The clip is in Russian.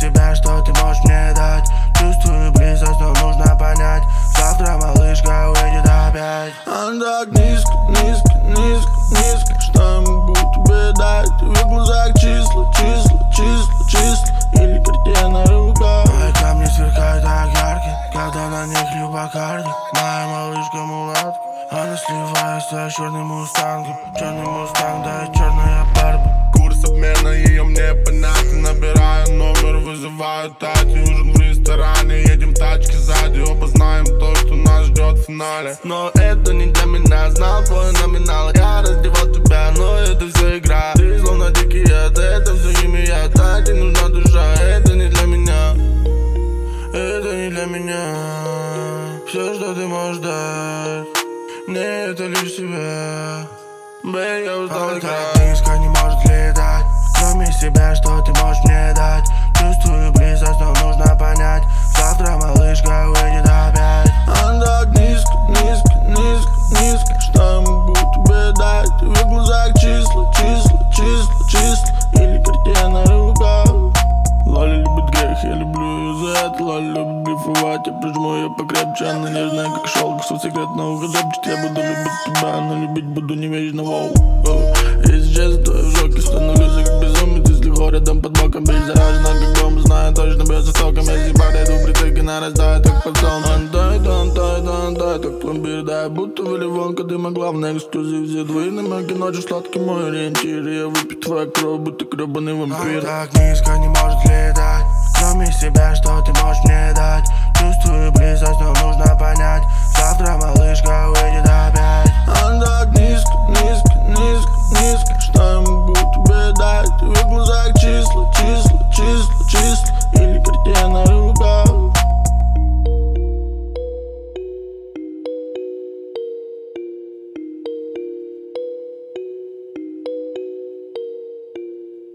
себя, что ты можешь мне дать. Чувствую близость, но нужно понять. Завтра малышка уедет опять. Она так низко, низко, низко, низко. Что я могу тебе дать? В ее глазах числа, числа, числа, числа. Или картина рука. Мои камни сверкают так ярко, когда на них лью Бакарди. Моя малышка мулатка, она сливается с черным мустангом. Черный мустанг, да и черная барба. Курс обмена ее мне понятен. Набираю номер, вызываю Тати. Ужин в ресторане, едем в тачке сзади. Оба знаем то, что нас ждет в финале. Но это не для меня, знал твой номинал. Я раздевал тебя, но это все игра. Ты словно дикий яд, это все химия. Тати нужна душа, это не для меня. Это не для меня. Все, что ты можешь дать, мне это лишь себя. Бэй, я устал Она играть. так низко не может летать. Кроме себя, что ты можешь мне дать. Чувствую близость, но нужно понять. Завтра малышка уедет опять. Она так низко, низко, низко, низко. Что я могу тебе дать? В ее глазах числа, числа, числа, числа. Или картина рука. Лоли любит грех, я люблю ее за это. Лоли любит блефовать, я прижму ее покрепче. Она нежная, как шелк, свой секрет на ухо шепчет. Я буду любить тебя, но любить буду не вечно. Воу, и сейчас твой в шоке, становлюсь как безумец. Если хор рядом под боком, бей заражена, как бомба. Знаю точно, бьется стоком. Если подойду, притыки на растает, как пацан. Андай, так пломбир, да, будто выливонка дыма. Главный эксклюзив, все двойные маги, ночью сладкий мой ориентир. Я выпью твою кровь, будто гребаный вампир. Она так низко не может летать. Кроме себя, что ты можешь мне дать. Чувствую